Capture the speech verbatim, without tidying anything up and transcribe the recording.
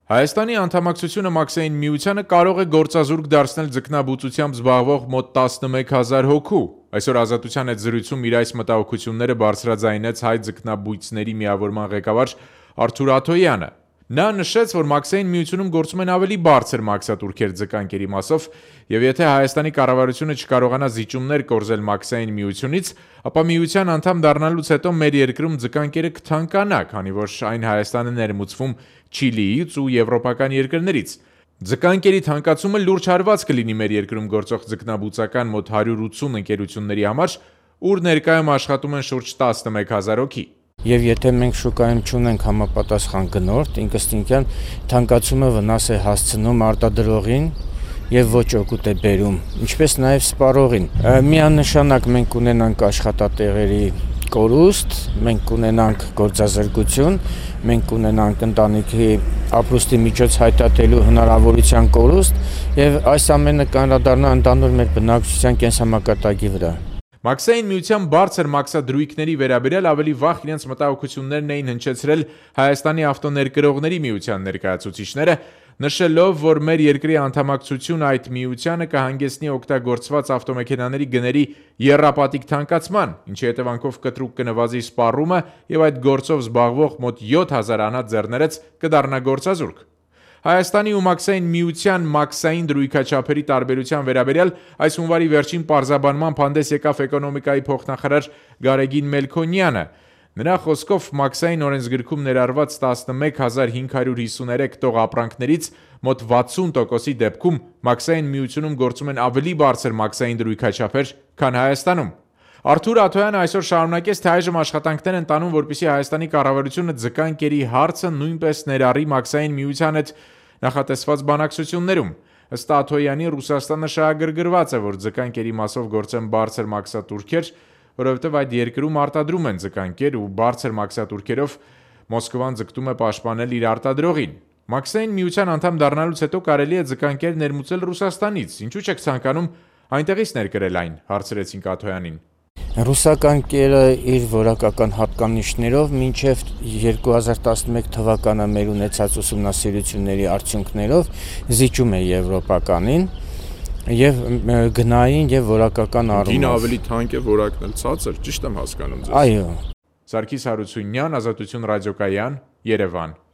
Հայաստանի անդամակցությունը Մաքսային միությանը կարող է գործազուրկ դարձնել ձկնաբուծությամբ զբաղվող մոտ տասնմեկ հազար հոգու։ Այսօր Ազատության հետ զրույցում իր այս մտահոգությունները բարձրաձայնեց հայ ձկնաբույծների միավորման ղեկավար Արթուր Աթոյանը։ Նա նշեց, որ Մաքսային միությունում գործում են ավելի բարձր մաքսատուրքեր ձկանկերի մասով, եւ եթե Հայաստանի կառավարությունը չկարողանա զիջումներ կորզել Մաքսային միությունից, ապա միության անդամ դառնալուց հետո մեր երկրում ձկանկերը կթանկանա, քանի որ այն Հայաստանը ներմուծվում Չիլիից ու եվրոպական երկրներից։ Ձկանկերի թանկացումը լուրջ հարված կլինի մեր երկրում գործող ձկնաբուծական մոտ հարյուր ութսուն ընկերությունների համար, ուր ներկայում աշխատում են շուրջ տասնմեկ հազար հոգի։ Եվ եթե մենք շուկայում չունենք համապատասխան գնորդ, ինքնըստինքյան թանկացումը վնաս է հասցնում արտադրողին եւ ոչ օգուտ է բերում, ինչպես նաեւ սպառողին։ Միանշանակ մենք ունենանք աշխատատեղերի կորուստ, մենք կունենանք գործազրկություն, մենք կունենանք ընտանիքի ապրուստի միջոց հայտարարելու հնարավորության կորուստ եւ այս ամենը կանրադառնա ընդհանուր մեր բնակչության կենսամակարդակի վրա։ Մաքսային միության բարձր մաքսադրույքների վերաբերյալ ավելի վաղ իրենց մտահոգություններն էին հնչեցրել Հայաստանի ավտոներկրողների միության ներկայացուցիչները, նշելով, որ մեր երկրի անդամակցությունը այդ միությանը կհանգեցնի օգտագործված ավտոմեքենաների գների եռապատիկ թանկացման, ինչի հետևանքով կտրուկ կնվազի սպառումը եւ այդ գործով զբաղվող մոտ յոթ հազար անհատ ձեռներեց կդառնա գործազուրկ։ Հայաստանի ու Մաքսային միության մաքսային դրույքաչափերի տարբերության վերաբերյալ այս հունվարի վերջին պարզաբանման հանդես եկավ էկոնոմիկայի փոխնախարար Գարեգին Մելքոնյանը։ Նրա խոսքով Մաքսային օրենսգրքում ներառված տասնմեկ հազար հինգ հարյուր հիսուներեք տող ապրանքներից մոտ վաթսուն տոկոսի դեպքում Մաքսային միությունում գործում են ավելի բարձր մաքսային դրույքաչափեր, քան Հայաստանում։ Արթուր Աթոյանը այսօր շարունակեց, թե այժմ աշխատանքներ են տանում, որպեսզի Հայաստանի կառավարությունը ձկանկերի հարցը նույնպես ներառի Մաքսային միության հետ նախատեսված բանակցություններում։ Ըստ Աթոյանի, Ռուսաստանը շահագրգռված է, որ ձկանկերի մասով գործեն բարձր մաքսատուրքեր, որովհետև այդ երկրում արտադրում են ձկանկեր ու բարձր մաքսատուրքերով Մոսկվան ձգտում է պաշտպանել իր արտադրողին։ Մաքսային միության անդամ դառնալուց հետո կարելի է ձկանկեր ներմուծել Ռուսաստանից։ Ինչու՞ չեք ցանկանում այնտեղից ներկրել այն, հարցրեցինք Աթոյանին։ Ռուսական կերը իր որակական հատկանիշներով մինչև երկու հազար տասնմեկ թվականը մեր ունեցած ուսումնասիրությունների արդյունքներով զիջում է եվրոպականին եւ գնային եւ որակական առումով։ Գինը ավելի թանկ է, որակն էլ ցածր, ճիշտ եմ հասկանում ձեզ։ Այո։ Սարգիս Հարությունյան, Ազատություն ռադիոկայան, Երևան։